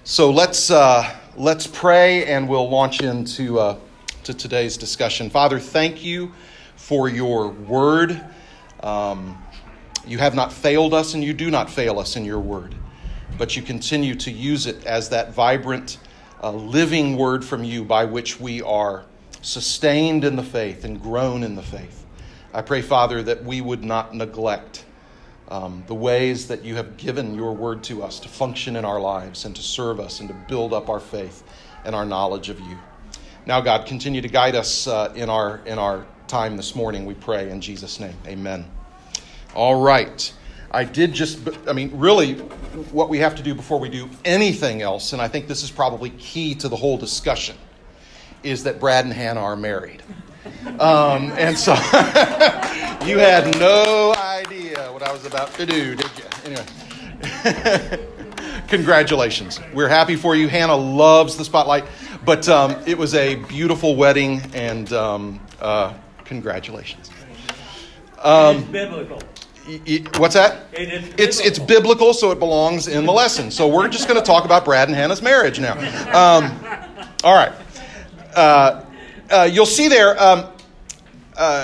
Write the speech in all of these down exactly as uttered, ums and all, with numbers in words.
So let's uh, let's pray, and we'll launch into uh, to today's discussion. Father, thank you for your word. Um, you have not failed us, and you do not fail us in your word, but you continue to use it as that vibrant, uh, living word from you by which we are sustained in the faith and grown in the faith. I pray, Father, that we would not neglect Um, the ways that you have given your word to us to function in our lives and to serve us and to build up our faith and our knowledge of you. Now, God, continue to guide us uh, in our in our time this morning, we pray in Jesus' name. Amen. All right. I did just, I mean, really, what we have to do before we do anything else, and I think this is probably key to the whole discussion, is that Brad and Hannah are married. Um, and so you had no idea what I was about to do, did you? Anyway, congratulations. We're happy for you. Hannah loves the spotlight, but um, it was a beautiful wedding, and um, uh, congratulations. Um, it is biblical. Y- y- what's that? It is biblical. It's it's biblical, so it belongs in the lesson. So we're just going to talk about Brad and Hannah's marriage now. Um, all right. Uh, Uh, you'll see there um, uh,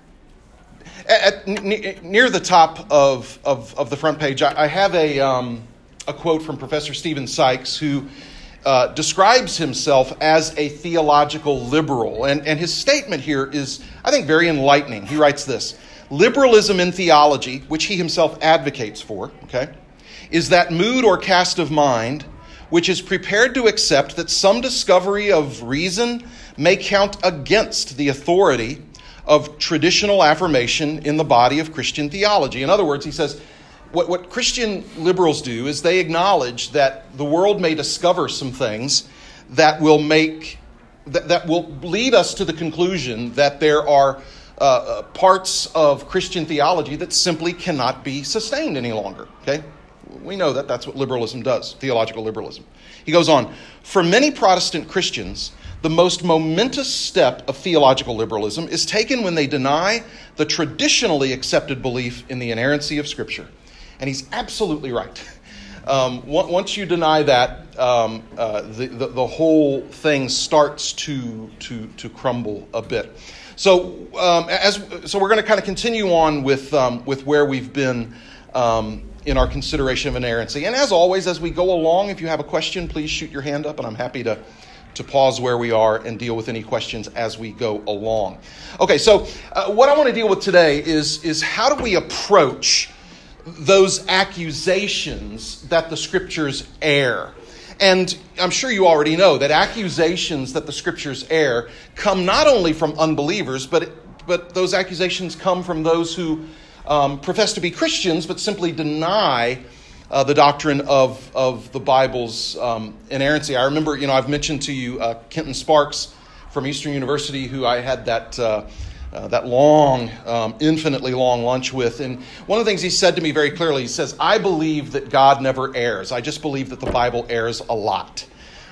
at, n- near the top of, of, of the front page, I, I have a, um, a quote from Professor Stephen Sykes, who uh, describes himself as a theological liberal. And, and his statement here is, I think, very enlightening. He writes this: liberalism in theology, which he himself advocates for, okay, is that mood or cast of mind which is prepared to accept that some discovery of reason may count against the authority of traditional affirmation in the body of Christian theology. In other words, he says, what, what Christian liberals do is they acknowledge that the world may discover some things that will make, that, that will lead us to the conclusion that there are uh, parts of Christian theology that simply cannot be sustained any longer, okay? We know that that's what liberalism does, theological liberalism. He goes on, for many Protestant Christians, the most momentous step of theological liberalism is taken when they deny the traditionally accepted belief in the inerrancy of Scripture. And he's absolutely right. Um, once you deny that, um, uh, the, the, the whole thing starts to, to, to crumble a bit. So um, as so we're going to kind of continue on with, um, with where we've been um in our consideration of inerrancy. And as always, as we go along, if you have a question, please shoot your hand up, and I'm happy to, to pause where we are and deal with any questions as we go along. Okay, so uh, what I want to deal with today is, is how do we approach those accusations that the Scriptures air? And I'm sure you already know that accusations that the Scriptures air come not only from unbelievers, but, but those accusations come from those who Um, profess to be Christians, but simply deny uh, the doctrine of, of the Bible's um, inerrancy. I remember, you know, I've mentioned to you uh, Kenton Sparks from Eastern University, who I had that uh, uh, that long, um, infinitely long lunch with. And one of the things he said to me very clearly, he says, I believe that God never errs. I just believe that the Bible errs a lot.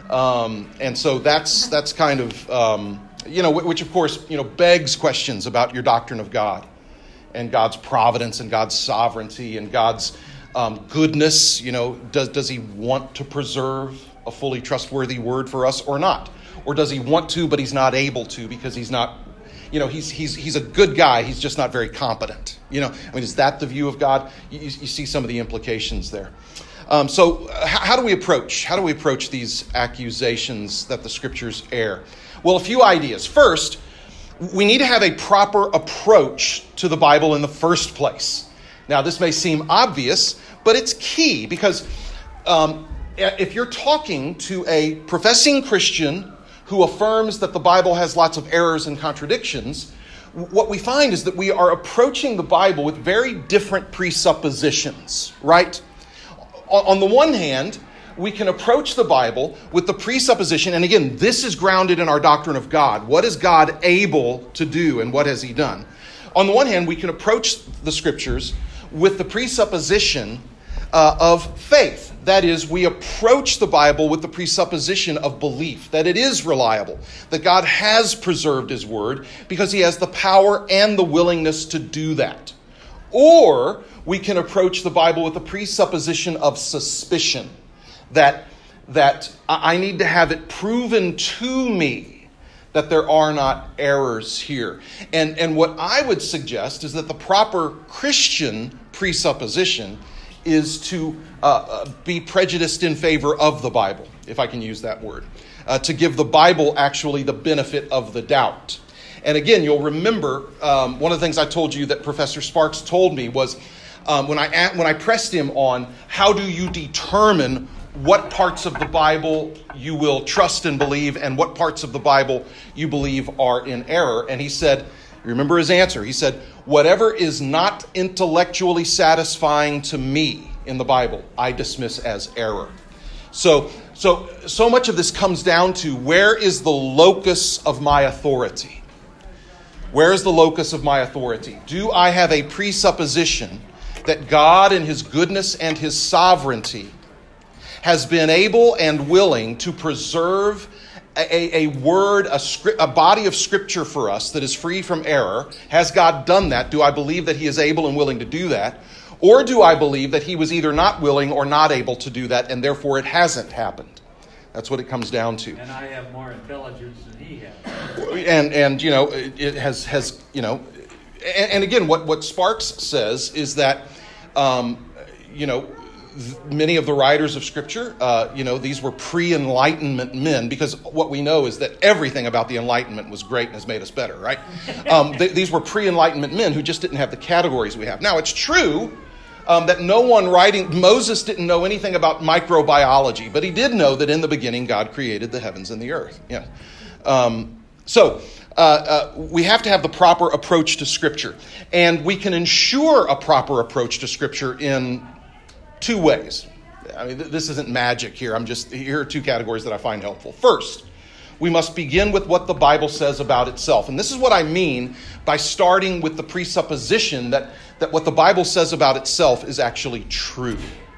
Um, and so that's that's kind of, um, you know, which of course, you know, begs questions about your doctrine of God, and God's providence and God's sovereignty and God's um, goodness. You know, does does he want to preserve a fully trustworthy word for us or not? Or does he want to, but he's not able to because he's not, you know, he's he's he's a good guy. He's just not very competent. You know, I mean, is that the view of God? You, you see some of the implications there. Um, so h- how do we approach, how do we approach these accusations that the Scriptures air? Well, a few ideas. First, we need to have a proper approach to the Bible in the first place. Now, this may seem obvious, but it's key because um, if you're talking to a professing Christian who affirms that the Bible has lots of errors and contradictions, what we find is that we are approaching the Bible with very different presuppositions, right? On the one hand, we can approach the Bible with the presupposition, and again, this is grounded in our doctrine of God. What is God able to do, and what has he done? On the one hand, we can approach the Scriptures with the presupposition uh, of faith. That is, we approach the Bible with the presupposition of belief, that it is reliable, that God has preserved his word because he has the power and the willingness to do that. Or we can approach the Bible with the presupposition of suspicion, that that I need to have it proven to me that there are not errors here. And, and what I would suggest is that the proper Christian presupposition is to uh, be prejudiced in favor of the Bible, if I can use that word, uh, to give the Bible actually the benefit of the doubt. And again, you'll remember um, one of the things I told you that Professor Sparks told me was um, when I when I pressed him on how do you determine what parts of the Bible you will trust and believe and what parts of the Bible you believe are in error. And he said, remember his answer, he said, whatever is not intellectually satisfying to me in the Bible, I dismiss as error. So, so, so much of this comes down to where is the locus of my authority? Where is the locus of my authority? Do I have a presupposition that God in his goodness and his sovereignty has been able and willing to preserve a, a word, a, script, a body of Scripture for us that is free from error? Has God done that? Do I believe that he is able and willing to do that? Or do I believe that he was either not willing or not able to do that, and therefore it hasn't happened? That's what it comes down to. And I have more intelligence than he has. And, and you know, it, it has, has, you know, and, and again, what, what Sparks says is that, um, you know, many of the writers of Scripture, uh, you know, these were pre-Enlightenment men, because what we know is that everything about the Enlightenment was great and has made us better, right? Um, th- these were pre-Enlightenment men who just didn't have the categories we have. Now, it's true um, that no one writing, Moses didn't know anything about microbiology, but he did know that in the beginning God created the heavens and the earth. Yeah. Um, so, uh, uh, we have to have the proper approach to Scripture. And we can ensure a proper approach to Scripture in two ways. I mean, th- this isn't magic here. I'm just, here are two categories that I find helpful. First, we must begin with what the Bible says about itself. And this is what I mean by starting with the presupposition that, that what the Bible says about itself is actually true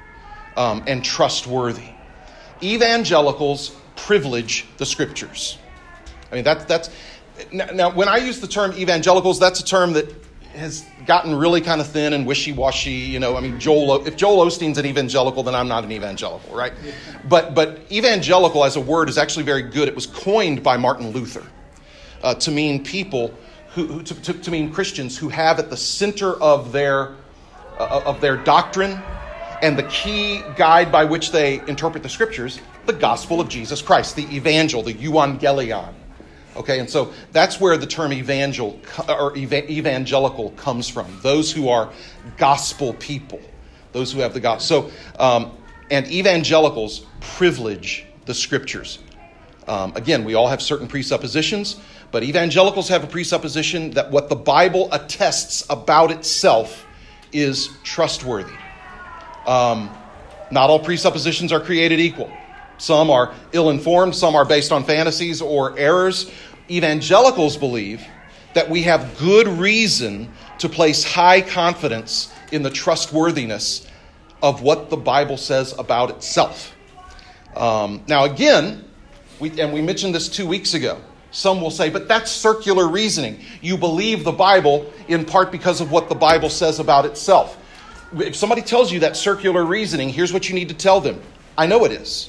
um, and trustworthy. Evangelicals privilege the Scriptures. I mean, that, that's... Now, now, when I use the term evangelicals, that's a term that has gotten really kind of thin and wishy-washy. You know, I mean, Joel, if Joel Osteen's an evangelical, then I'm not an evangelical, right? But but evangelical as a word is actually very good. It was coined by Martin Luther uh, to mean people who, who to, to, to mean Christians who have at the center of their uh, of their doctrine and the key guide by which they interpret the Scriptures, the gospel of Jesus Christ, the evangel, the euangelion. Okay, and so that's where the term evangel or evangelical comes from. Those who are gospel people, those who have the gospel. So, um, and evangelicals privilege the Scriptures. Um, again, we all have certain presuppositions, but evangelicals have a presupposition that what the Bible attests about itself is trustworthy. Um, not all presuppositions are created equal. Some are ill-informed, some are based on fantasies or errors. Evangelicals believe that we have good reason to place high confidence in the trustworthiness of what the Bible says about itself. Um, now again, we, and we mentioned this two weeks ago, some will say, but that's circular reasoning. You believe the Bible in part because of what the Bible says about itself. If somebody tells you that circular reasoning, here's what you need to tell them. I know it is.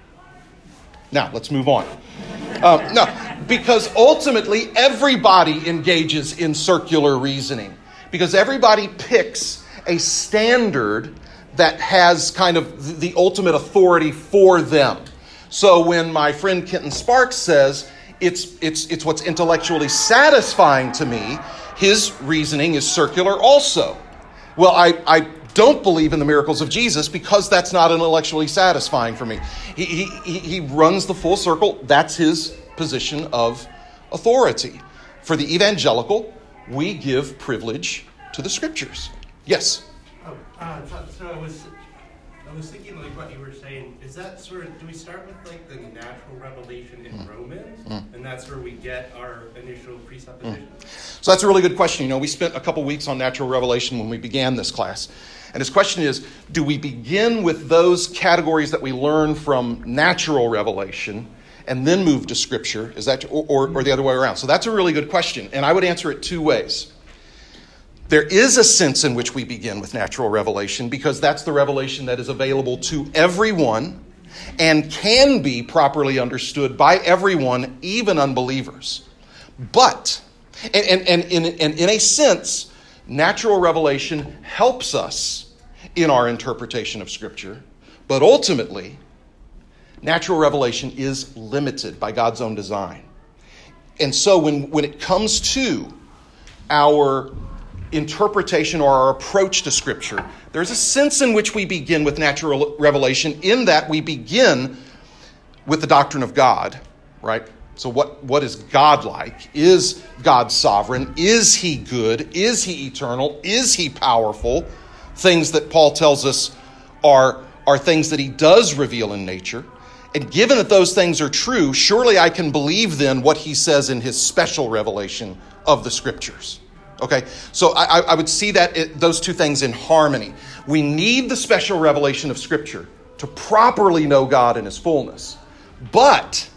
Now, let's move on. Um, no, because ultimately everybody engages in circular reasoning. Because everybody picks a standard that has kind of the ultimate authority for them. So when my friend Kenton Sparks says it's it's it's what's intellectually satisfying to me, his reasoning is circular also. Well, I, I don't believe in the miracles of Jesus because that's not intellectually satisfying for me. He, he, he runs the full circle. That's his position of authority. For the evangelical, we give privilege to the Scriptures. Yes? Oh, uh, so, so I was I was thinking like what you were saying. Is that sort of, do we start with like the natural revelation in mm. Romans? Mm. And that's where we get our initial presuppositions? Mm. So that's a really good question. You know, we spent a couple weeks on natural revelation when we began this class. And his question is, do we begin with those categories that we learn from natural revelation and then move to Scripture? Is that, or, or, or the other way around? So that's a really good question. And I would answer it two ways. There is a sense in which we begin with natural revelation because that's the revelation that is available to everyone and can be properly understood by everyone, even unbelievers. But, and, and, and, in, and in a sense, natural revelation helps us in our interpretation of Scripture, but ultimately, natural revelation is limited by God's own design. And so when, when it comes to our interpretation or our approach to Scripture, there's a sense in which we begin with natural revelation, in that we begin with the doctrine of God, right? So what, what is God like? Is God sovereign? Is he good? Is he eternal? Is he powerful? Things that Paul tells us are, are things that he does reveal in nature. And given that those things are true, surely I can believe then what he says in his special revelation of the Scriptures. Okay, so I, I would see that it, those two things in harmony. We need the special revelation of Scripture to properly know God in his fullness. But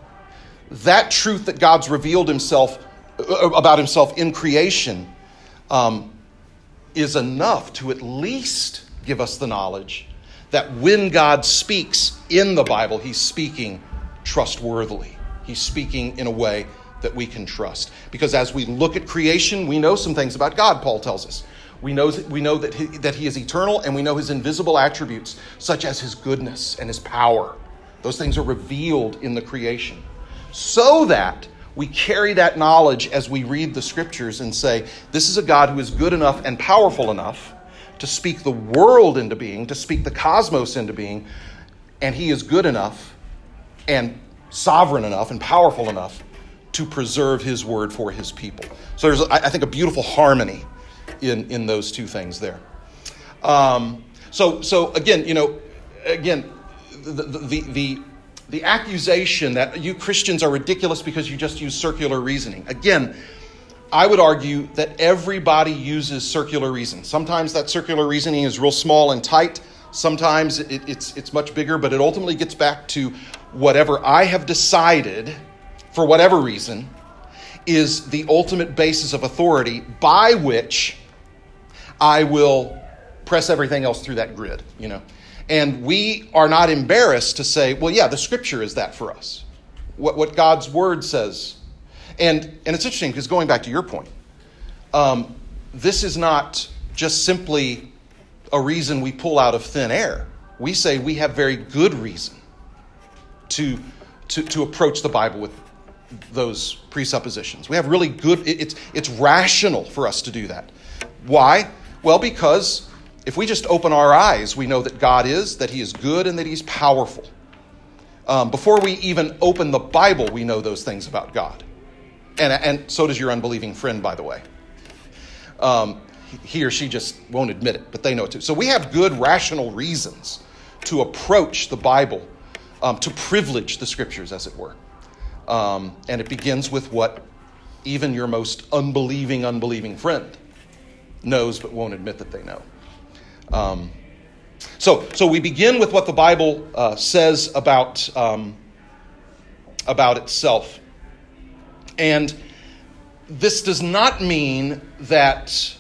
that truth that God's revealed himself about himself in creation um, is enough to at least give us the knowledge that when God speaks in the Bible, he's speaking trustworthily. He's speaking in a way that we can trust. Because as we look at creation, we know some things about God, Paul tells us. We know, we know that, he, that he is eternal, and we know his invisible attributes, such as his goodness and his power. Those things are revealed in the creation. So that we carry that knowledge as we read the Scriptures and say, this is a God who is good enough and powerful enough to speak the world into being, to speak the cosmos into being, and he is good enough and sovereign enough and powerful enough to preserve his word for his people. So there's, I think, a beautiful harmony in, in those two things there. Um, so, so again, you know, again, the, the, the, the accusation that you Christians are ridiculous because you just use circular reasoning. Again, I would argue that everybody uses circular reason. Sometimes that circular reasoning is real small and tight. Sometimes it, it's it's much bigger, but it ultimately gets back to whatever I have decided, for whatever reason, is the ultimate basis of authority by which I will press everything else through that grid, you know. And we are not embarrassed to say, well, yeah, the Scripture is that for us. What, what God's Word says. And and it's interesting because going back to your point, um, this is not just simply a reason we pull out of thin air. We say we have very good reason to to, to approach the Bible with those presuppositions. We have really good, it, it's it's rational for us to do that. Why? Well, because if we just open our eyes, we know that God is, that he is good, and that he's powerful. Um, before we even open the Bible, we know those things about God. And, and so does your unbelieving friend, by the way. Um, he or she just won't admit it, but they know it too. So we have good, rational reasons to approach the Bible, um, to privilege the Scriptures, as it were. Um, and it begins with what even your most unbelieving, unbelieving friend knows but won't admit that they know. Um, so, so we begin with what the Bible uh, says about um, about itself. And this does not mean that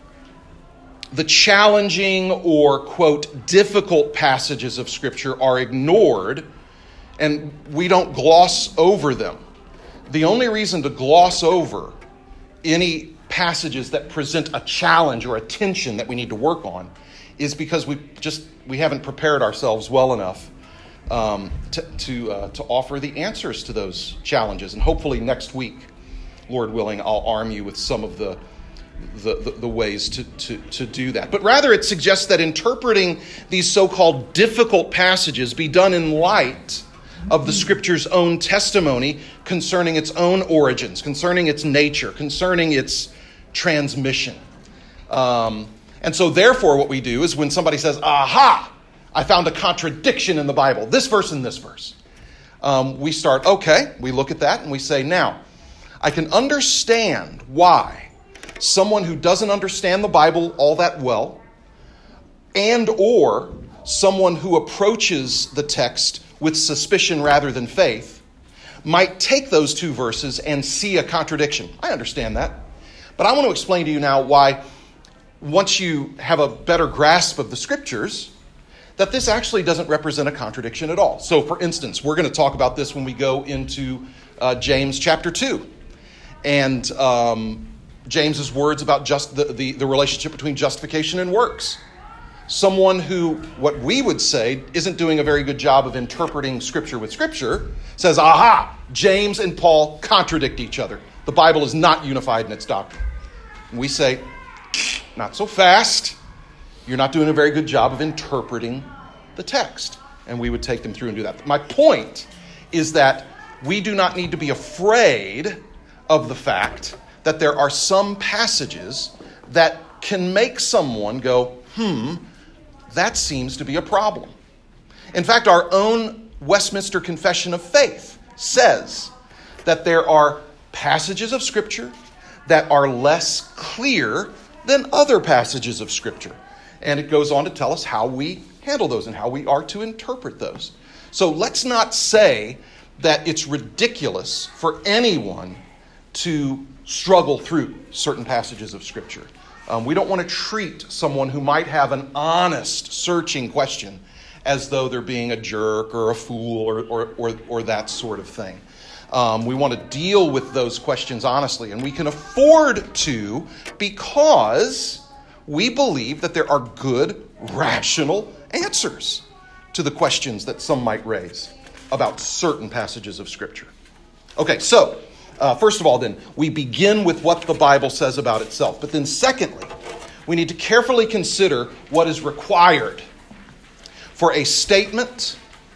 the challenging or, quote, difficult passages of Scripture are ignored and we don't gloss over them. The only reason to gloss over any passages that present a challenge or a tension that we need to work on is because we just we haven't prepared ourselves well enough um, to to, uh, to offer the answers to those challenges. And hopefully next week, Lord willing, I'll arm you with some of the the, the, the ways to, to, to do that. But rather it suggests that interpreting these so-called difficult passages be done in light of the Scripture's own testimony concerning its own origins, concerning its nature, concerning its transmission. Um, and so therefore what we do is when somebody says, aha, I found a contradiction in the Bible, this verse and this verse. Um, we start, okay, we look at that and we say, now, I can understand why someone who doesn't understand the Bible all that well, and or someone who approaches the text with suspicion rather than faith, might take those two verses and see a contradiction. I understand that. But I want to explain to you now why, once you have a better grasp of the Scriptures, that this actually doesn't represent a contradiction at all. So, for instance, we're going to talk about this when we go into uh, James chapter two. And um, James's words about just the, the, the relationship between justification and works. Someone who, what we would say, isn't doing a very good job of interpreting Scripture with Scripture says, aha, James and Paul contradict each other. The Bible is not unified in its doctrine. And we say, not so fast. You're not doing a very good job of interpreting the text. And we would take them through and do that. My point is that we do not need to be afraid of the fact that there are some passages that can make someone go, hmm, that seems to be a problem. In fact, our own Westminster Confession of Faith says that there are passages of Scripture that are less clear than other passages of Scripture. And it goes on to tell us how we handle those and how we are to interpret those. So let's not say that it's ridiculous for anyone to struggle through certain passages of Scripture. Um, we don't want to treat someone who might have an honest, searching question as though they're being a jerk or a fool or or, or, or that sort of thing. Um, we want to deal with those questions honestly, and we can afford to because we believe that there are good, rational answers to the questions that some might raise about certain passages of Scripture. Okay, so Uh, first of all, then, we begin with what the Bible says about itself. But then secondly, we need to carefully consider what is required for a statement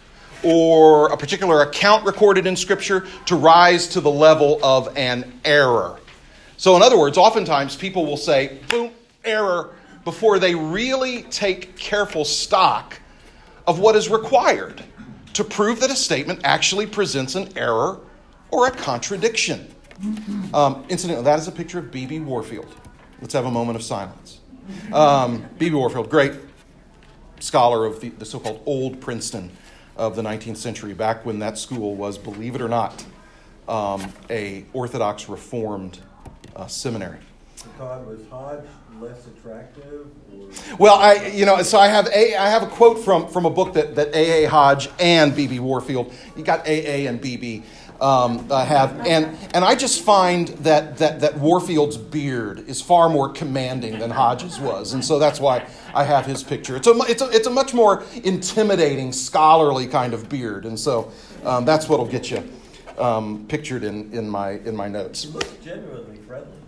or a particular account recorded in Scripture to rise to the level of an error. So in other words, oftentimes people will say, boom, error, before they really take careful stock of what is required to prove that a statement actually presents an error or a contradiction. Um, incidentally, that is a picture of B B Warfield. Let's have a moment of silence. Um, B B Warfield, great scholar of the, the so-called Old Princeton of the nineteenth century, back when that school was, believe it or not, um, a Orthodox Reformed uh, seminary. Todd, was Hodge less attractive? Or? Well, I you know, so I have a I have a quote from, from a book that, that A A Hodge and B B Warfield, you got A A and B B. Um, uh, have and and I just find that, that that Warfield's beard is far more commanding than Hodge's was, and so that's why I have his picture. It's a it's a it's a much more intimidating, scholarly kind of beard, and so um, that's what'll get you um, pictured in, in my in my notes. He looks genuinely friendly.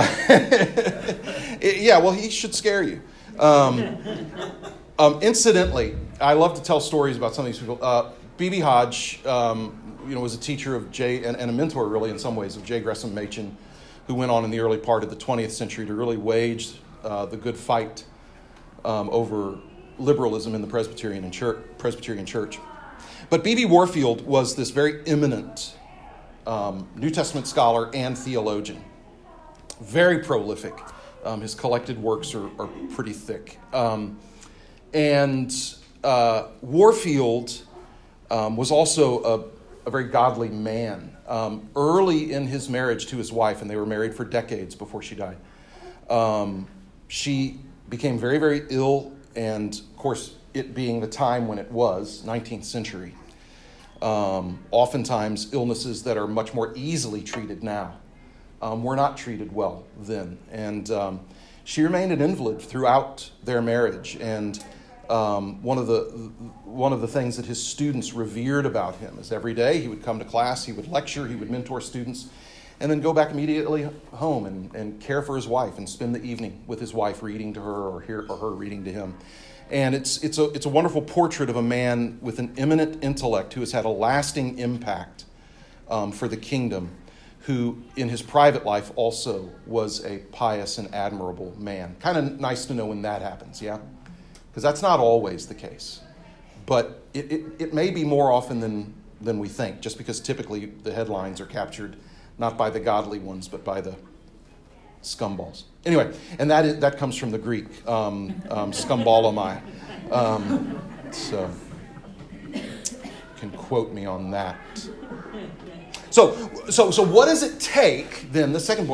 Yeah, well, he should scare you. Um, um, incidentally, I love to tell stories about some of these people. Uh, B B Hodge. Um, you know, was a teacher of J and, and a mentor, really, in some ways, of J. Gresham Machen, who went on in the early part of the twentieth century to really wage uh, the good fight um, over liberalism in the Presbyterian and church, Presbyterian Church. But B B Warfield was this very eminent um, New Testament scholar and theologian, very prolific. Um, his collected works are, are pretty thick. Um, and uh, Warfield um, was also a a very godly man. Um, early in his marriage to his wife, and they were married for decades before she died, um, she became very, very ill, and of course, it being the time when it was, nineteenth century, um, oftentimes illnesses that are much more easily treated now um, were not treated well then. And um, she remained an invalid throughout their marriage, and Um, one of the one of the things that his students revered about him is every day he would come to class, he would lecture, he would mentor students, and then go back immediately home and, and care for his wife and spend the evening with his wife reading to her or, hear, or her reading to him. And it's it's a it's a wonderful portrait of a man with an eminent intellect who has had a lasting impact um, for the kingdom, who in his private life also was a pious and admirable man. Kind of nice to know when that happens, yeah? Because that's not always the case. But it, it, it may be more often than, than we think, just because typically the headlines are captured not by the godly ones, but by the scumballs. Anyway, and that is, that comes from the Greek, um, um, scumbalomai. Um, so you can quote me on that. So, so, so what does it take, then, the second point,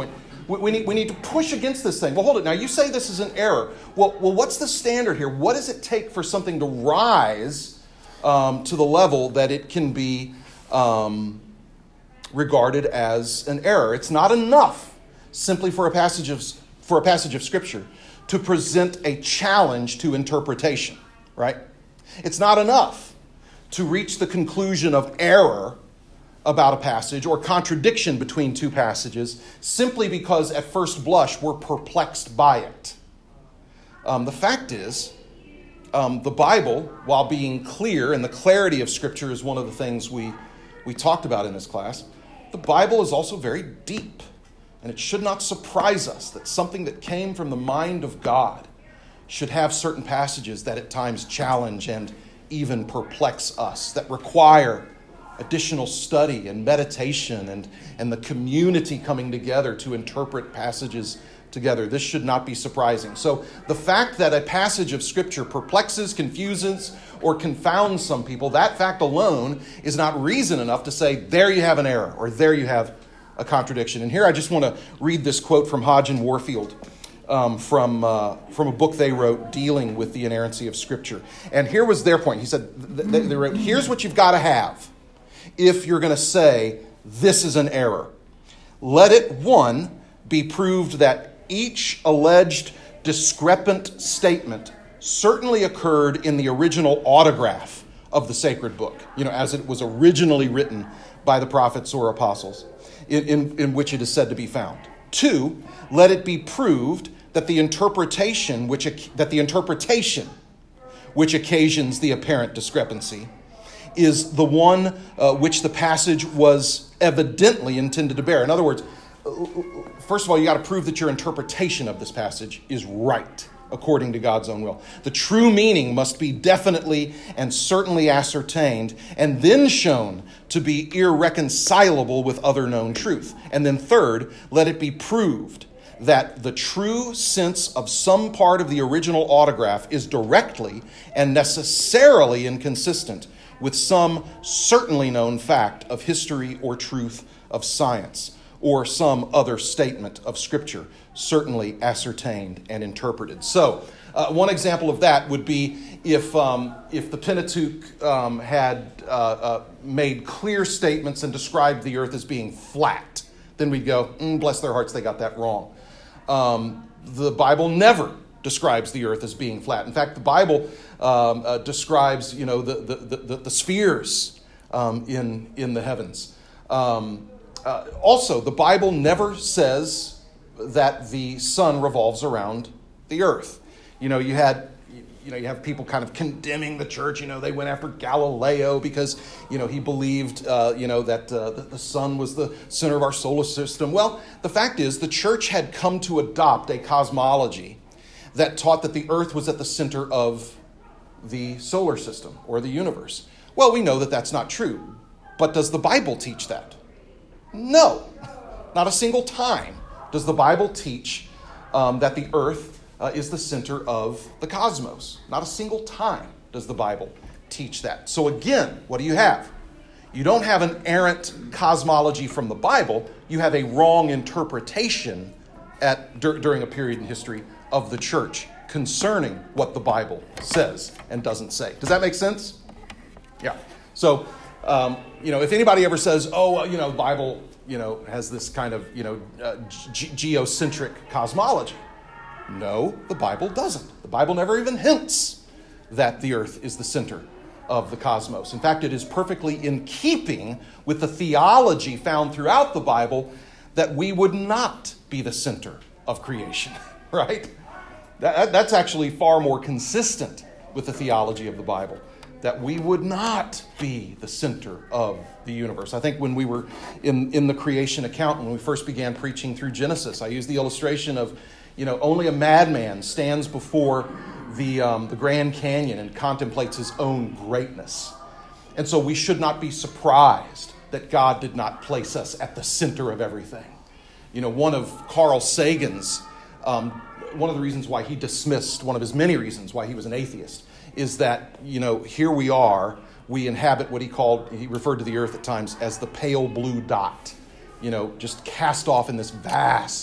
we, we, need, we need to push against this thing. Well, hold it. Now, you say this is an error. Well, well what's the standard here? What does it take for something to rise um, to the level that it can be um, regarded as an error? It's not enough simply for a passage of for a passage of Scripture to present a challenge to interpretation, right? It's not enough to reach the conclusion of error about a passage or contradiction between two passages simply because at first blush we're perplexed by it. Um, the fact is, um, the Bible, while being clear, and the clarity of Scripture is one of the things we, we talked about in this class, the Bible is also very deep. And it should not surprise us that something that came from the mind of God should have certain passages that at times challenge and even perplex us, that require additional study and meditation and, and the community coming together to interpret passages together. This should not be surprising. So the fact that a passage of Scripture perplexes, confuses, or confounds some people, that fact alone is not reason enough to say, there you have an error, or there you have a contradiction. And here I just want to read this quote from Hodge and Warfield um, from, uh, from a book they wrote dealing with the inerrancy of Scripture. And here was their point. He said, they, they wrote, here's what you've got to have if you're going to say this is an error. Let it, one, be proved that each alleged discrepant statement certainly occurred in the original autograph of the sacred book, you know, as it was originally written by the prophets or apostles, in, in, in which it is said to be found. Two, let it be proved that the interpretation which that the interpretation which occasions the apparent discrepancy is the one uh, which the passage was evidently intended to bear. In other words, first of all, you got to prove that your interpretation of this passage is right, according to God's own will. The true meaning must be definitely and certainly ascertained, and then shown to be irreconcilable with other known truth. And then third, let it be proved that the true sense of some part of the original autograph is directly and necessarily inconsistent with some certainly known fact of history or truth of science, or some other statement of Scripture, certainly ascertained and interpreted. So, uh, one example of that would be if um, if the Pentateuch um, had uh, uh, made clear statements and described the earth as being flat. Then we'd go, mm, bless their hearts, they got that wrong. Um, the Bible never describes the earth as being flat. In fact, the Bible um, uh, describes, you know, the the the, the spheres um, in in the heavens. Um, uh, also, the Bible never says that the sun revolves around the earth. You know, you had, you know, you have people kind of condemning the church. You know, they went after Galileo because, you know, he believed, uh, you know, that uh, the sun was the center of our solar system. Well, the fact is, the church had come to adopt a cosmology that taught that the earth was at the center of the solar system or the universe. Well, we know that that's not true. But does the Bible teach that? No. Not a single time does the Bible teach um, that the earth uh, is the center of the cosmos. Not a single time does the Bible teach that. So again, what do you have? You don't have an errant cosmology from the Bible. You have a wrong interpretation at dur- during a period in history of the church concerning what the Bible says and doesn't say. Does that make sense? Yeah. So, um, you know, if anybody ever says, oh, you know, the Bible, you know, has this kind of, you know, uh, ge- geocentric cosmology. No, the Bible doesn't. The Bible never even hints that the earth is the center of the cosmos. In fact, it is perfectly in keeping with the theology found throughout the Bible that we would not be the center of creation, right? That, that's actually far more consistent with the theology of the Bible, that we would not be the center of the universe. I think when we were in, in the creation account, when we first began preaching through Genesis, I used the illustration of, you know, only a madman stands before the, um, the Grand Canyon and contemplates his own greatness. And so we should not be surprised that God did not place us at the center of everything. You know, one of Carl Sagan's, um, one of the reasons why he dismissed, one of his many reasons why he was an atheist, is that, you know, here we are, we inhabit what he called, he referred to the earth at times as the pale blue dot, you know, just cast off in this vast,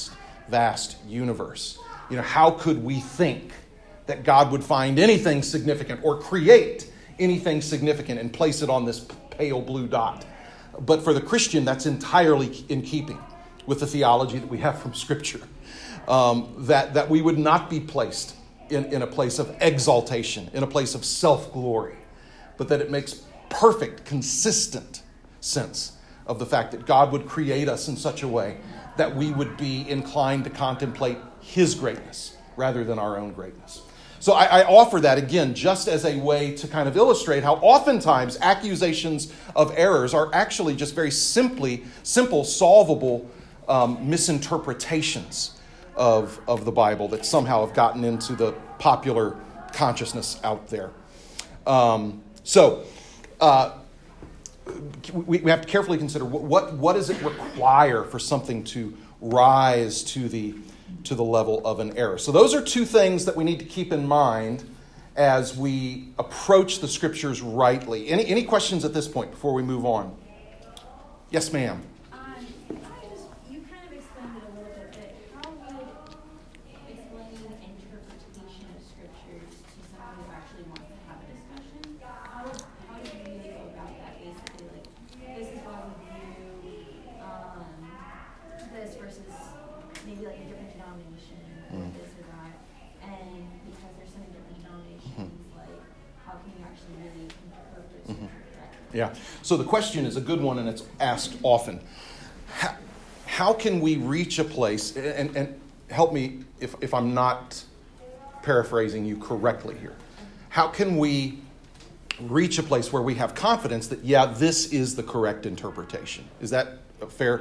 vast universe. You know, how could we think that God would find anything significant or create anything significant and place it on this pale blue dot? But for the Christian, that's entirely in keeping with the theology that we have from Scripture. Um, that, that we would not be placed in, in a place of exaltation, in a place of self-glory, but that it makes perfect, consistent sense of the fact that God would create us in such a way that we would be inclined to contemplate His greatness rather than our own greatness. So I, I offer that, again, just as a way to kind of illustrate how oftentimes accusations of errors are actually just very simply, simple, solvable um, misinterpretations of, of the Bible that somehow have gotten into the popular consciousness out there. Um, so uh, we, we have to carefully consider what, what, what does it require for something to rise to the to the level of an error. So those are two things that we need to keep in mind as we approach the Scriptures rightly. Any any questions at this point before we move on? Yes, ma'am. Um, I just, you kind of explained it a little bit, but how would explaining interpretation of Scriptures to someone who actually wants to have a discussion, how, how do you really go about that? Basically, like, this is why we view um, this versus maybe like a different denomination or mm. this or that, and because there's so many different denominations, mm-hmm. like how can you actually really interpret Scripture correctly? Yeah. So the question is a good one, and it's asked often. How, how can we reach a place, and, and help me if, if I'm not paraphrasing you correctly here. How can we reach a place where we have confidence that, yeah, this is the correct interpretation? Is that fair?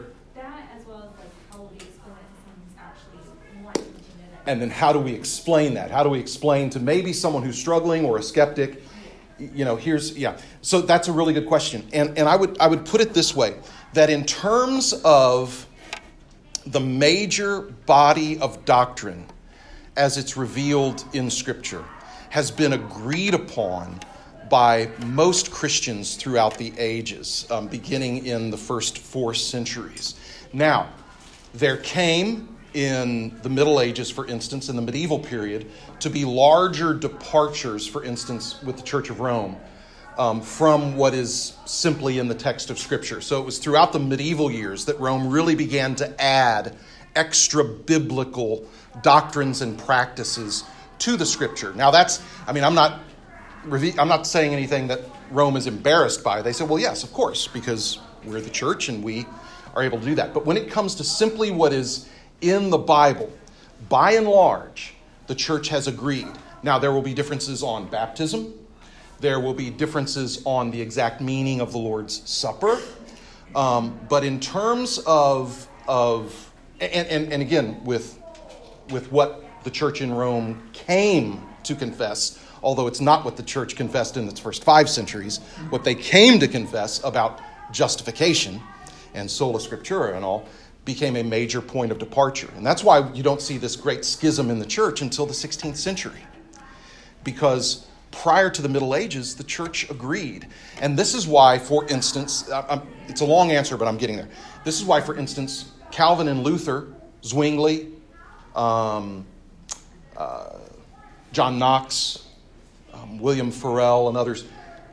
And then how do we explain that? How do we explain to maybe someone who's struggling or a skeptic, you know, here's, yeah. So that's a really good question. And and I would I would put it this way, that in terms of the major body of doctrine as it's revealed in Scripture has been agreed upon by most Christians throughout the ages, um, beginning in the first four centuries. Now, there came in the Middle Ages, for instance, in the medieval period, to be larger departures, for instance, with the Church of Rome, um, from what is simply in the text of Scripture. So it was throughout the medieval years that Rome really began to add extra biblical doctrines and practices to the Scripture. Now that's, I mean, I'm not, I'm not saying anything that Rome is embarrassed by. They said, well, yes, of course, because we're the church and we are able to do that. But when it comes to simply what is in the Bible, by and large, the church has agreed. Now, there will be differences on baptism. There will be differences on the exact meaning of the Lord's Supper. Um, but in terms of, of and, and, and again, with, with what the church in Rome came to confess, although it's not what the church confessed in its first five centuries, what they came to confess about justification and sola scriptura and all, became a major point of departure. And that's why you don't see this great schism in the church until the sixteenth century. Because prior to the Middle Ages, the church agreed. And this is why, for instance, I'm, it's a long answer, but I'm getting there. This is why, for instance, Calvin and Luther, Zwingli, um, uh, John Knox, um, William Farel, and others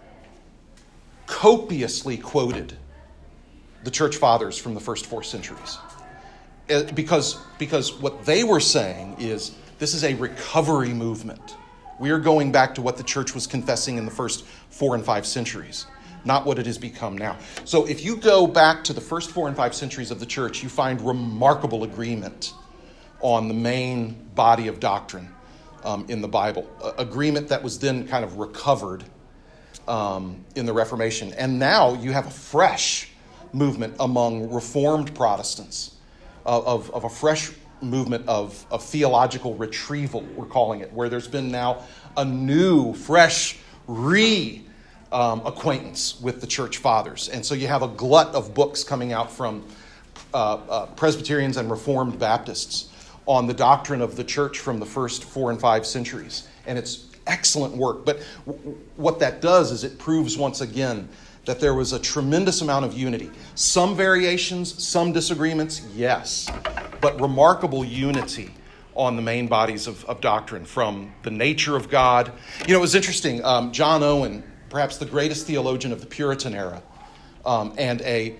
copiously quoted the church fathers from the first four centuries. Because, because what they were saying is this is a recovery movement. We are going back to what the church was confessing in the first four and five centuries, not what it has become now. So if you go back to the first four and five centuries of the church, you find remarkable agreement on the main body of doctrine um, in the Bible. A- agreement that was then kind of recovered um, in the Reformation. And now you have a fresh movement among Reformed Protestants, uh, of, of a fresh movement of, of theological retrieval, we're calling it, where there's been now a new, fresh re um, acquaintance with the church fathers. And so you have a glut of books coming out from uh, uh, Presbyterians and Reformed Baptists on the doctrine of the church from the first four and five centuries. And it's excellent work. But w- what that does is it proves once again that there was a tremendous amount of unity. Some variations, some disagreements, yes. but remarkable unity on the main bodies of, of doctrine, from the nature of God. You know, it was interesting. Um, John Owen, perhaps the greatest theologian of the Puritan era, um, and a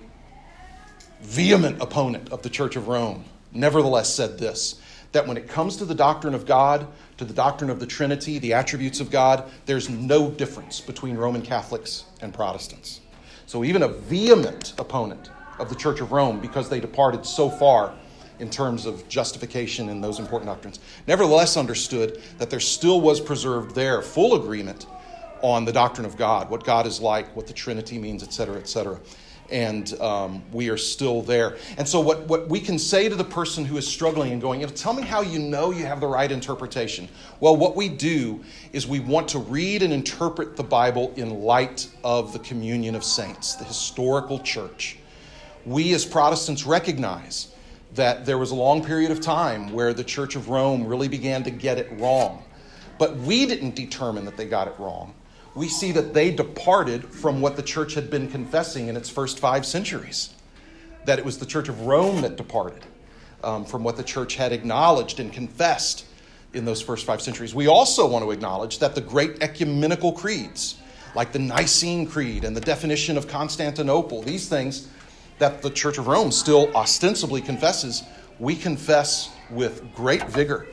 vehement opponent of the Church of Rome, nevertheless said this, that when it comes to the doctrine of God, to the doctrine of the Trinity, the attributes of God, there's no difference between Roman Catholics and Protestants. So even a vehement opponent of the Church of Rome, because they departed so far in terms of justification and those important doctrines, nevertheless understood that there still was preserved there full agreement on the doctrine of God, what God is like, what the Trinity means, et cetera, et cetera. And um, we are still there. And so what, what we can say to the person who is struggling and going, you know, tell me how you know you have the right interpretation. Well, what we do is we want to read and interpret the Bible in light of the communion of saints, the historical church. We as Protestants recognize that there was a long period of time where the Church of Rome really began to get it wrong. But we didn't determine that they got it wrong. We see that they departed from what the church had been confessing in its first five centuries. That it was the Church of Rome that departed um, from what the church had acknowledged and confessed in those first five centuries. We also want to acknowledge that the great ecumenical creeds, like the Nicene Creed and the definition of Constantinople, these things that the Church of Rome still ostensibly confesses, we confess with great vigor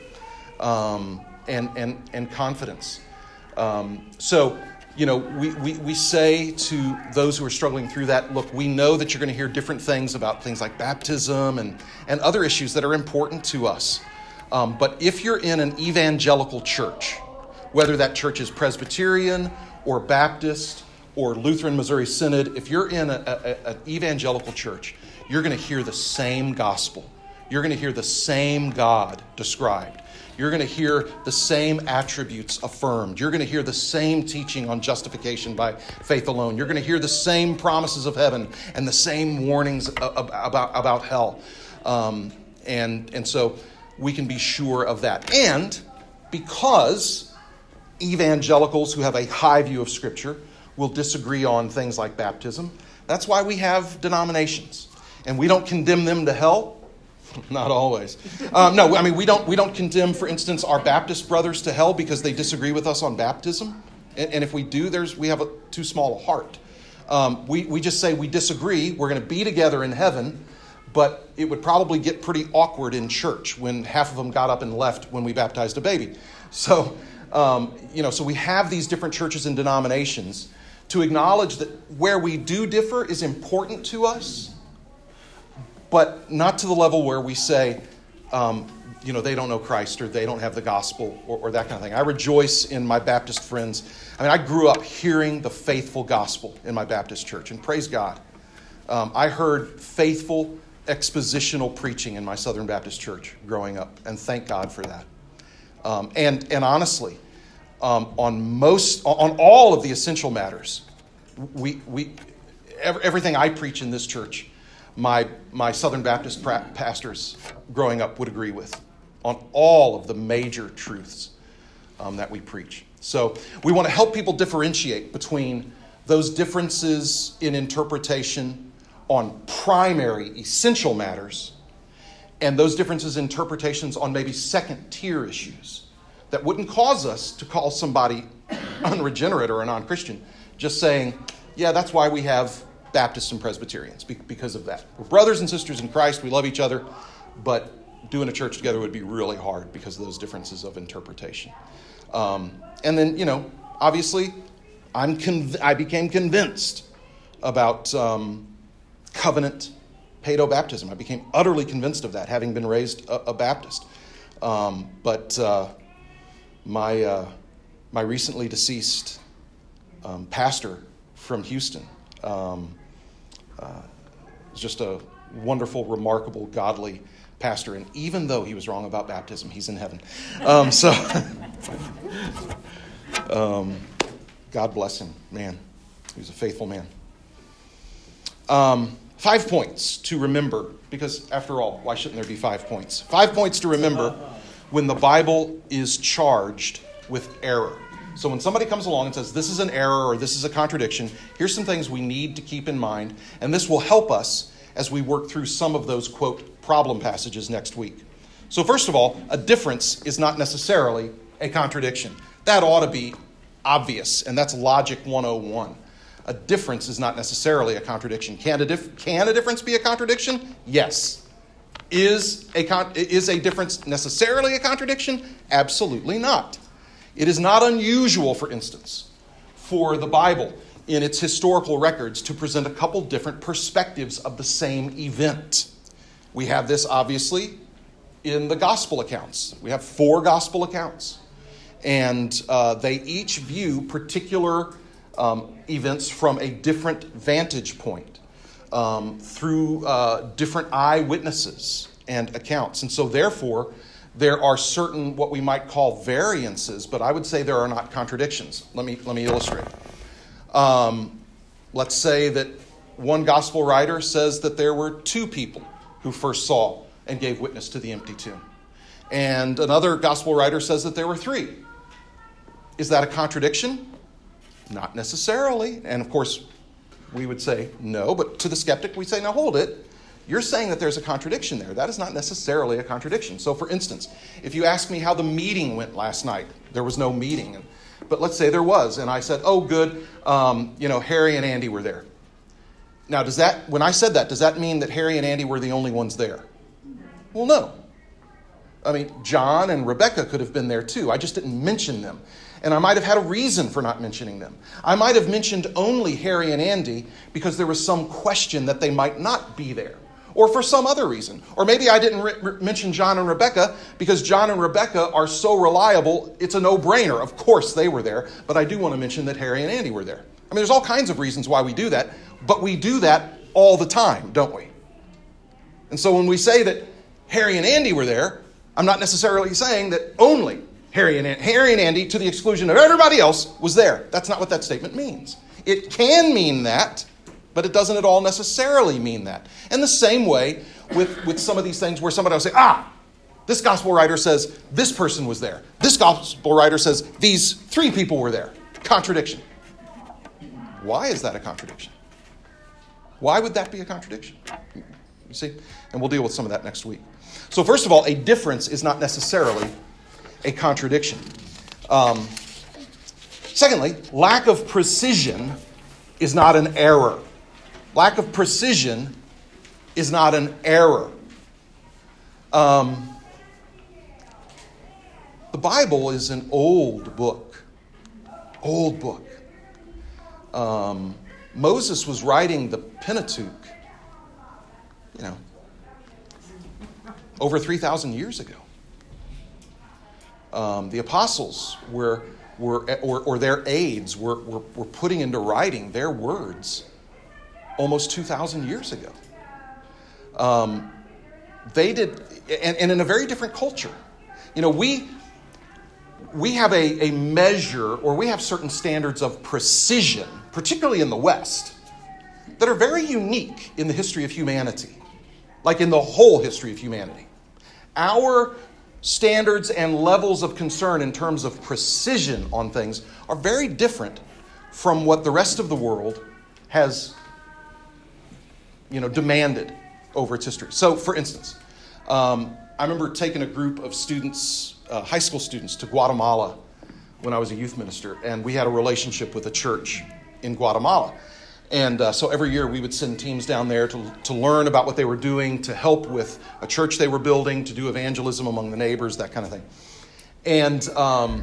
um, and, and, and confidence. Um, so, you know, we, we, we say to those who are struggling through that, look, we know that you're going to hear different things about things like baptism and, and other issues that are important to us. Um, but if you're in an evangelical church, whether that church is Presbyterian or Baptist or Lutheran Missouri Synod, if you're in a, a, an evangelical church, you're going to hear the same gospel. You're going to hear the same God described. You're going to hear the same attributes affirmed. You're going to hear the same teaching on justification by faith alone. You're going to hear the same promises of heaven and the same warnings about, about hell. Um, and, and so we can be sure of that. And because evangelicals who have a high view of Scripture will disagree on things like baptism, that's why we have denominations. And we don't condemn them to hell. Not always. Um, no, I mean, we don't we don't condemn, for instance, our Baptist brothers to hell because they disagree with us on baptism. And, and if we do, there's we have a too small a heart. Um, we, we just say we disagree. We're going to be together in heaven, but it would probably get pretty awkward in church when half of them got up and left when we baptized a baby. So, um, you know, so we have these different churches and denominations to acknowledge that where we do differ is important to us, but not to the level where we say, um, you know, they don't know Christ or they don't have the gospel or, or that kind of thing. I rejoice in my Baptist friends. I mean, I grew up hearing the faithful gospel in my Baptist church, and praise God. Um, I heard faithful expositional preaching in my Southern Baptist church growing up, and thank God for that. Um, and, and honestly, um, on most, on all of the essential matters, we, we, everything I preach in this church, My my Southern Baptist pra- pastors growing up would agree with on all of the major truths um, that we preach. So we want to help people differentiate between those differences in interpretation on primary, essential matters and those differences in interpretations on maybe second-tier issues that wouldn't cause us to call somebody unregenerate or a non-Christian, just saying, yeah, that's why we have Baptists and Presbyterians, because of that. We're brothers and sisters in Christ. We love each other, but doing a church together would be really hard because of those differences of interpretation. Um, and then, you know, obviously, I'm conv- I became convinced about um, covenant paedobaptism. I became utterly convinced of that, having been raised a, a Baptist. Um, but uh, my uh, my recently deceased um, pastor from Houston, um, uh, was just a wonderful, remarkable, godly pastor. And even though he was wrong about baptism, he's in heaven. Um, so, um, God bless him, man. He was a faithful man. Um, five points to remember, because after all, why shouldn't there be five points? Five points to remember when the Bible is charged with error. So when somebody comes along and says, this is an error or this is a contradiction, here's some things we need to keep in mind, and this will help us as we work through some of those, quote, problem passages next week. So first of all, a difference is not necessarily a contradiction. That ought to be obvious, and that's logic one oh one. A difference is not necessarily a contradiction. Can a, dif- can a difference be a contradiction? Yes. Is a, con- is a difference necessarily a contradiction? Absolutely not. It is not unusual, for instance, for the Bible in its historical records to present a couple different perspectives of the same event. We have this, obviously, in the gospel accounts. We have four gospel accounts. And uh, they each view particular um, events from a different vantage point, um, through uh, different eyewitnesses and accounts. And so therefore, there are certain what we might call variances, but I would say there are not contradictions. Let me, let me illustrate. Um, let's say that one gospel writer says that there were two people who first saw and gave witness to the empty tomb. And another gospel writer says that there were three. Is that a contradiction? Not necessarily. And of course, we would say no, but to the skeptic, we say, now hold it. You're saying that there's a contradiction there. That is not necessarily a contradiction. So for instance, if you ask me how the meeting went last night, there was no meeting. But let's say there was, and I said, oh, good, um, you know, Harry and Andy were there. Now, does that, when I said that, does that mean that Harry and Andy were the only ones there? Well, no. I mean, John and Rebecca could have been there too. I just didn't mention them. And I might have had a reason for not mentioning them. I might have mentioned only Harry and Andy because there was some question that they might not be there. Or for some other reason. Or maybe I didn't re- re- mention John and Rebecca because John and Rebecca are so reliable, it's a no-brainer. Of course they were there, but I do want to mention that Harry and Andy were there. I mean, there's all kinds of reasons why we do that, but we do that all the time, don't we? And so when we say that Harry and Andy were there, I'm not necessarily saying that only Harry and, Harry and Andy, to the exclusion of everybody else, was there. That's not what that statement means. It can mean that, but it doesn't at all necessarily mean that. And the same way with, with some of these things where somebody will say, ah, this gospel writer says this person was there. This gospel writer says these three people were there. Contradiction. Why is that a contradiction? Why would that be a contradiction? You see? And we'll deal with some of that next week. So first of all, a difference is not necessarily a contradiction. Um, secondly, lack of precision is not an error. Lack of precision is not an error. Um, the Bible is an old book. Old book. Um, Moses was writing the Pentateuch, you know, over three thousand years ago. Um, the apostles were, were or, or their aides were, were, were putting into writing their words almost two thousand years ago. Um, they did, and, and in a very different culture. You know, we we have a, a measure, or we have certain standards of precision, particularly in the West, that are very unique in the history of humanity, like in the whole history of humanity. Our standards and levels of concern in terms of precision on things are very different from what the rest of the world has, you know, demanded over its history. So, for instance, um, I remember taking a group of students, uh, high school students, to Guatemala when I was a youth minister, and we had a relationship with a church in Guatemala. And uh, so every year we would send teams down there to, to learn about what they were doing, to help with a church they were building, to do evangelism among the neighbors, that kind of thing. And um,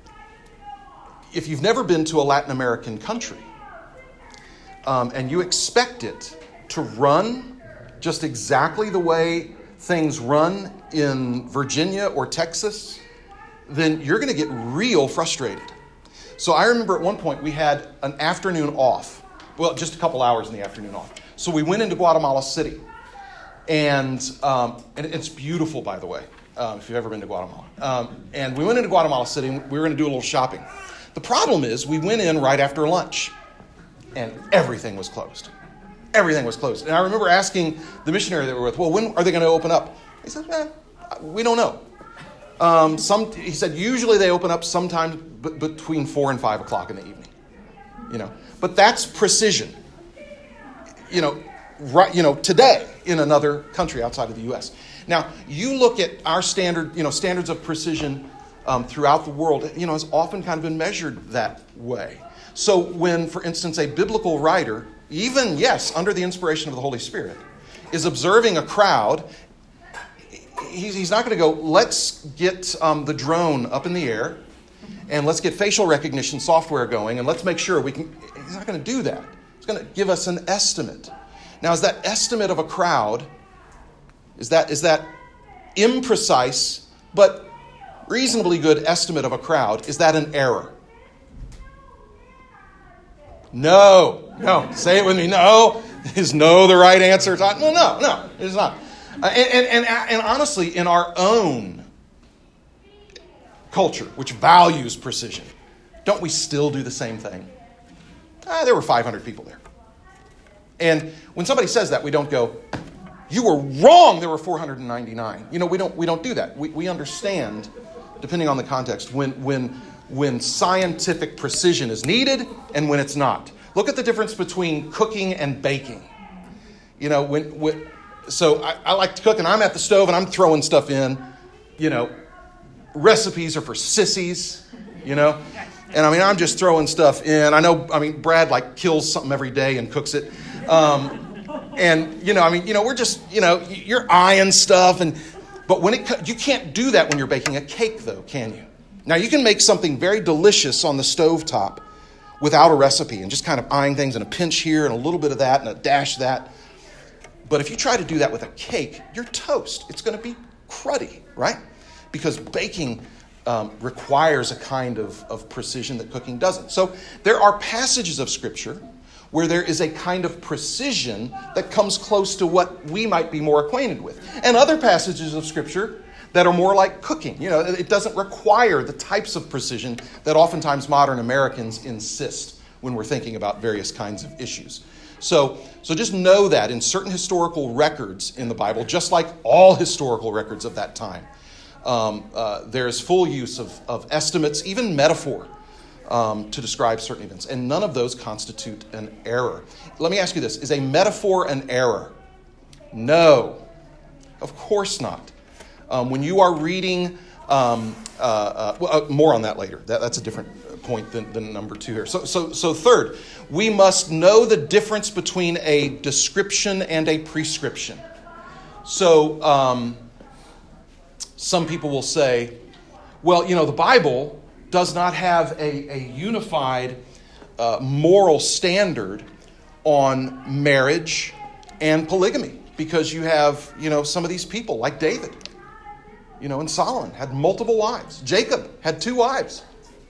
if you've never been to a Latin American country, um, and you expect it to run just exactly the way things run in Virginia or Texas, then you're going to get real frustrated. So I remember at one point we had an afternoon off. Well, just a couple hours in the afternoon off. So we went into Guatemala City. And, um, and it's beautiful, by the way, um, if you've ever been to Guatemala. Um, and we went into Guatemala City, and we were going to do a little shopping. The problem is we went in right after lunch, and everything was closed. Everything was closed. And I remember asking the missionary that we were with, well, when are they going to open up? He said, eh, we don't know. Um, some, he said, usually they open up sometime b- between four and five o'clock in the evening. You know, but that's precision. You know, right, you know, today in another country outside of the U S. Now, you look at our standard, you know, standards of precision um, throughout the world, you know, has often kind of been measured that way. So when, for instance, a biblical writer, even, yes, under the inspiration of the Holy Spirit, is observing a crowd, he's, he's not going to go, let's get um, the drone up in the air, and let's get facial recognition software going, and let's make sure we can... He's not going to do that. He's going to give us an estimate. Now, is that estimate of a crowd, is that is that imprecise, but reasonably good estimate of a crowd, is that an error? No. No. Say it with me. No. Is no the right answer? No, no, no. It is not. Uh, and, and, and, and honestly, in our own culture, which values precision, don't we still do the same thing? Ah, there were five hundred people there. And when somebody says that, we don't go, you were wrong, there were four hundred ninety-nine. You know, we don't we don't do that. We we understand, depending on the context, when when when scientific precision is needed and when it's not. Look at the difference between cooking and baking. You know, when, when so I, I like to cook and I'm at the stove and I'm throwing stuff in. You know, recipes are for sissies, you know. And I mean, I'm just throwing stuff in. I know, I mean, Brad like kills something every day and cooks it. Um, and, you know, I mean, you know, we're just, you know, you're eyeing stuff. and But when it, you can't do that when you're baking a cake, though, can you? Now, you can make something very delicious on the stovetop without a recipe and just kind of eyeing things and a pinch here and a little bit of that and a dash of that. But if you try to do that with a cake, you're toast. It's going to be cruddy, right? Because baking um, requires a kind of, of precision that cooking doesn't. So there are passages of Scripture where there is a kind of precision that comes close to what we might be more acquainted with. And other passages of Scripture that are more like cooking. You know, it doesn't require the types of precision that oftentimes modern Americans insist when we're thinking about various kinds of issues. So, so just know that in certain historical records in the Bible, just like all historical records of that time, um, uh, there is full use of, of estimates, even metaphor, um, to describe certain events. And none of those constitute an error. Let me ask you this. Is a metaphor an error? No. Of course not. Um, when you are reading, um, uh, uh, well, uh, more on that later. That, that's a different point than, than number two here. So, so, so third, we must know the difference between a description and a prescription. So, um, some people will say, well, you know, the Bible does not have a, a unified uh, moral standard on marriage and polygamy because you have, you know, some of these people like David. You know, and Solomon had multiple wives. Jacob had two wives.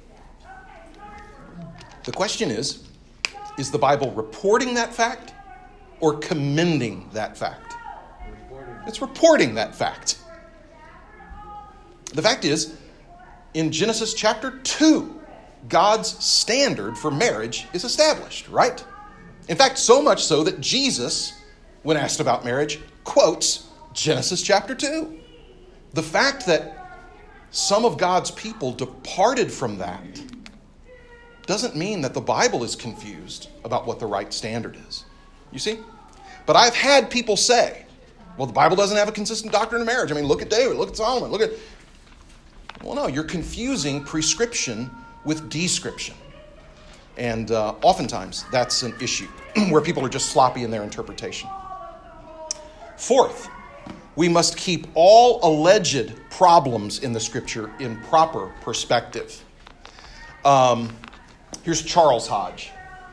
The question is, is the Bible reporting that fact or commending that fact? Reporting. It's reporting that fact. The fact is, in Genesis chapter two, God's standard for marriage is established, right? In fact, so much so that Jesus, when asked about marriage, quotes Genesis chapter two. The fact that some of God's people departed from that doesn't mean that the Bible is confused about what the right standard is. You see? But I've had people say, well, the Bible doesn't have a consistent doctrine of marriage. I mean, look at David, look at Solomon, look at... Well, no, you're confusing prescription with description. And uh, oftentimes, that's an issue where people are just sloppy in their interpretation. Fourth, we must keep all alleged problems in the Scripture in proper perspective. Um, here's Charles Hodge.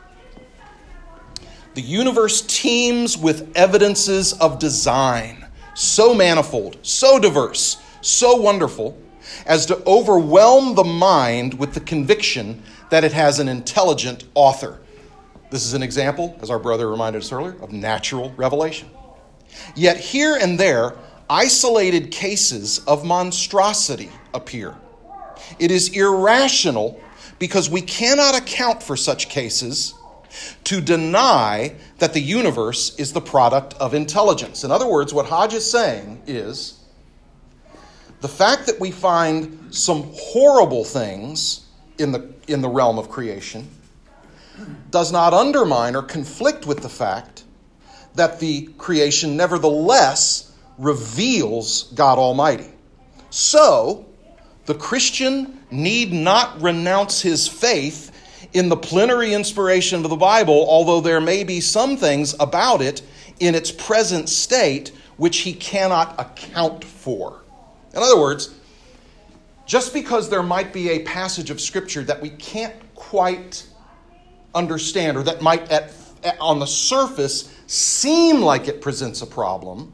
The universe teems with evidences of design, so manifold, so diverse, so wonderful, as to overwhelm the mind with the conviction that it has an intelligent author. This is an example, as our brother reminded us earlier, of natural revelation. Yet here and there, isolated cases of monstrosity appear. It is irrational, because we cannot account for such cases, to deny that the universe is the product of intelligence. In other words, what Hodge is saying is, the fact that we find some horrible things in the, in the realm of creation does not undermine or conflict with the fact that the creation nevertheless reveals God Almighty. So, the Christian need not renounce his faith in the plenary inspiration of the Bible, although there may be some things about it in its present state which he cannot account for. In other words, just because there might be a passage of Scripture that we can't quite understand, or that might at, at, on the surface seem like it presents a problem,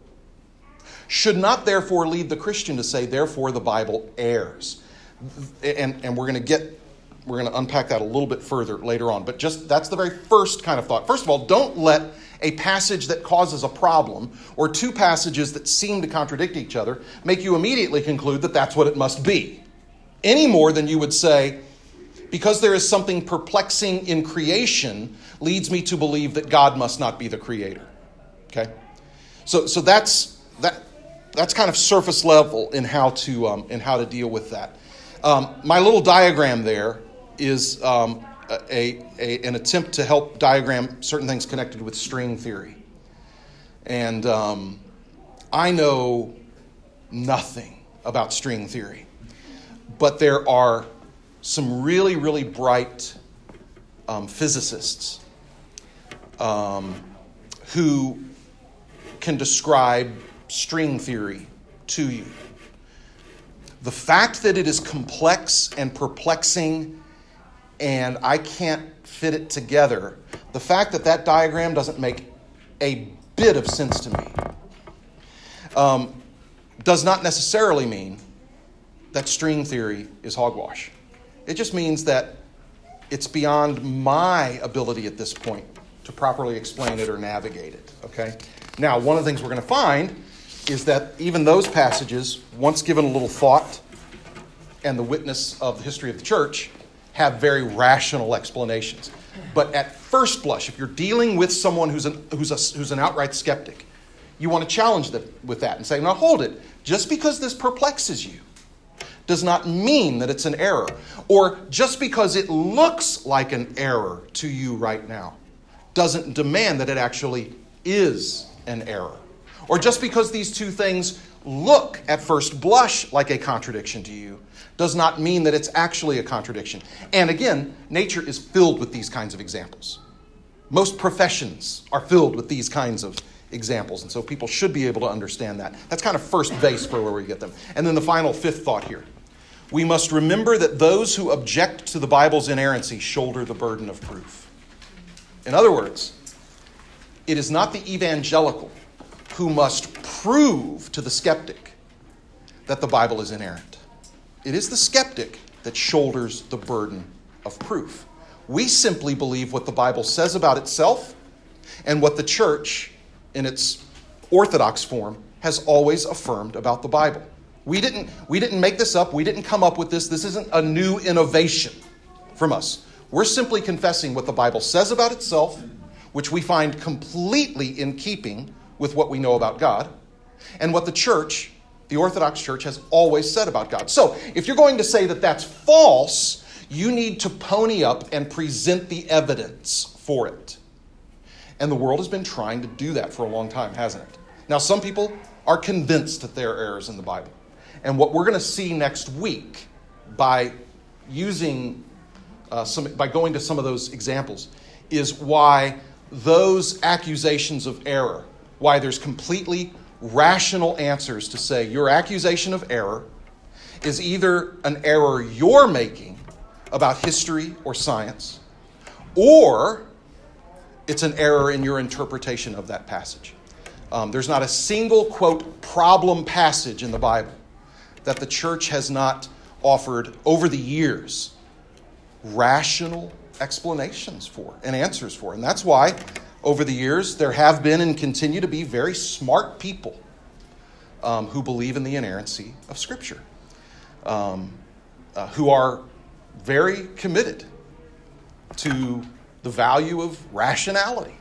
should not therefore lead the Christian to say, therefore the Bible errs. And, and we're going to get, we're going to unpack that a little bit further later on. But just that's the very first kind of thought. First of all, don't let a passage that causes a problem, or two passages that seem to contradict each other, make you immediately conclude that that's what it must be. Any more than you would say, because there is something perplexing in creation, leads me to believe that God must not be the creator. Okay? So so that's that that's kind of surface level in how to um, in how to deal with that. Um, my little diagram there is um, a, a an attempt to help diagram certain things connected with string theory. And um, I know nothing about string theory, but there are some really, really bright um, physicists um, who can describe string theory to you. The fact that it is complex and perplexing and I can't fit it together, the fact that that diagram doesn't make a bit of sense to me, um, does not necessarily mean that string theory is hogwash. It just means that it's beyond my ability at this point to properly explain it or navigate it. Okay? Now, one of the things we're going to find is that even those passages, once given a little thought and the witness of the history of the church, have very rational explanations. But at first blush, if you're dealing with someone who's an, who's a, who's an outright skeptic, you want to challenge them with that and say, now hold it. Just because this perplexes you does not mean that it's an error. Or just because it looks like an error to you right now doesn't demand that it actually is an error. Or just because these two things look at first blush like a contradiction to you does not mean that it's actually a contradiction. And again, nature is filled with these kinds of examples. Most professions are filled with these kinds of examples. And so people should be able to understand that. That's kind of first base for where we get them. And then the final fifth thought here. We must remember that those who object to the Bible's inerrancy shoulder the burden of proof. In other words, it is not the evangelical who must prove to the skeptic that the Bible is inerrant. It is the skeptic that shoulders the burden of proof. We simply believe what the Bible says about itself and what the church, in its orthodox form, has always affirmed about the Bible. We didn't, we didn't make this up. We didn't come up with this. This isn't a new innovation from us. We're simply confessing what the Bible says about itself, which we find completely in keeping with what we know about God, and what the church, the Orthodox Church, has always said about God. So, if you're going to say that that's false, you need to pony up and present the evidence for it. And the world has been trying to do that for a long time, hasn't it? Now, some people are convinced that there are errors in the Bible. And what we're going to see next week by using uh, some, by going to some of those examples is why those accusations of error, why there's completely rational answers to say your accusation of error is either an error you're making about history or science, or it's an error in your interpretation of that passage. Um, there's not a single, quote, problem passage in the Bible that the church has not offered over the years rational explanations for and answers for. And that's why over the years there have been and continue to be very smart people um, who believe in the inerrancy of Scripture, um, uh, who are very committed to the value of rationality.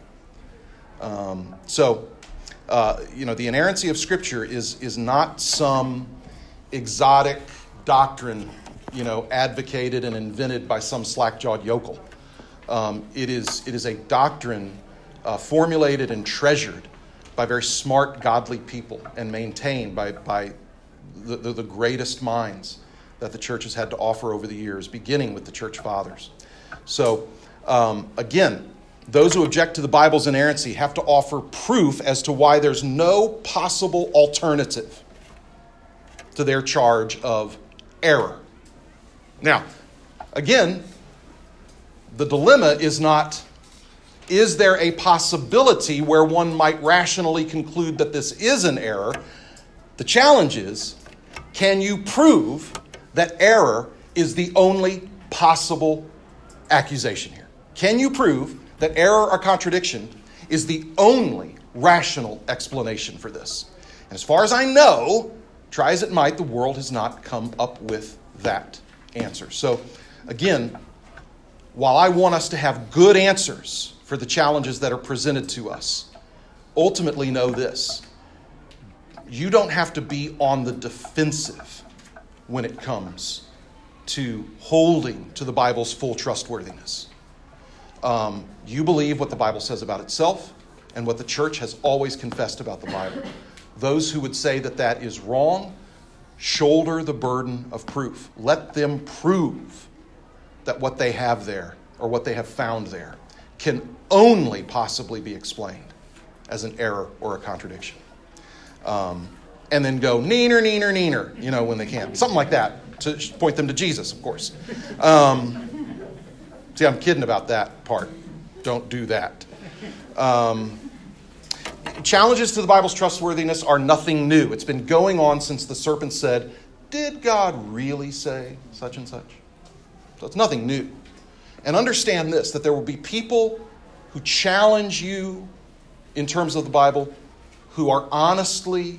Um, so, uh, you know, the inerrancy of Scripture is is not some exotic doctrine, you know, advocated and invented by some slack-jawed yokel. Um, it is it is a doctrine uh, formulated and treasured by very smart, godly people and maintained by, by the, the, the greatest minds that the church has had to offer over the years, beginning with the church fathers. So, um, again, those who object to the Bible's inerrancy have to offer proof as to why there's no possible alternative to their charge of error. Now, again, the dilemma is not, is there a possibility where one might rationally conclude that this is an error? The challenge is, can you prove that error is the only possible accusation here? Can you prove that error or contradiction is the only rational explanation for this? And as far as I know, try as it might, the world has not come up with that answer. So, again, while I want us to have good answers for the challenges that are presented to us, ultimately know this: you don't have to be on the defensive when it comes to holding to the Bible's full trustworthiness. Um, you believe what the Bible says about itself and what the church has always confessed about the Bible. Those who would say that that is wrong, shoulder the burden of proof. Let them prove that what they have there, or what they have found there, can only possibly be explained as an error or a contradiction. Um, and then go, neener, neener, neener, you know, when they can. Something like that, to point them to Jesus, of course. Um, see, I'm kidding about that part. Don't do that. Um, challenges to the Bible's trustworthiness are nothing new. It's been going on since the serpent said, did God really say such and such? So it's nothing new. And understand this, that there will be people who challenge you in terms of the Bible who are honestly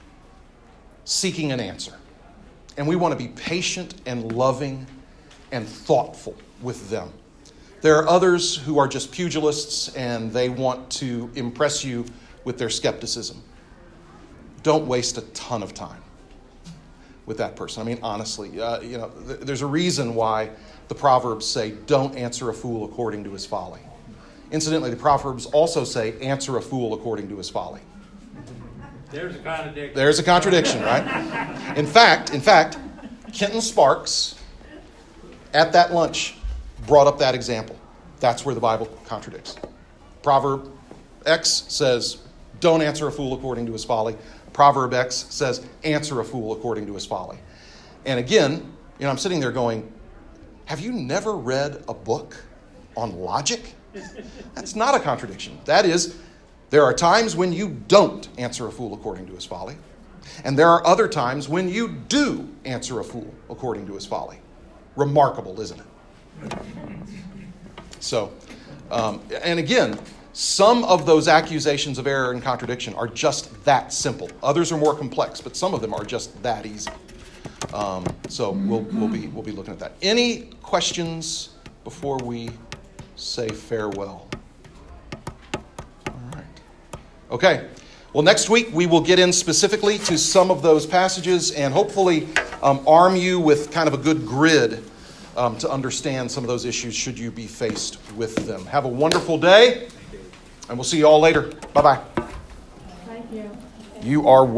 seeking an answer. And we want to be patient and loving and thoughtful with them. There are others who are just pugilists and they want to impress you with their skepticism. Don't waste a ton of time with that person. I mean, honestly, uh, you know, th- there's a reason why the Proverbs say, don't answer a fool according to his folly. Incidentally, the Proverbs also say, answer a fool according to his folly. There's a contradiction. There's a contradiction, right? In fact, in fact, Kenton Sparks, at that lunch, brought up that example. That's where the Bible contradicts. Proverb X says, don't answer a fool according to his folly. Proverb X says, answer a fool according to his folly. And again, you know, I'm sitting there going, have you never read a book on logic? That's not a contradiction. That is, there are times when you don't answer a fool according to his folly. And there are other times when you do answer a fool according to his folly. Remarkable, isn't it? So, um, and again, some of those accusations of error and contradiction are just that simple. Others are more complex, but some of them are just that easy. Um, so we'll we'll be we'll be looking at that. Any questions before we say farewell? All right. Okay. Well, next week we will get in specifically to some of those passages and hopefully um, arm you with kind of a good grid um, to understand some of those issues should you be faced with them. Have a wonderful day, and we'll see you all later. Bye-bye. Thank you. You are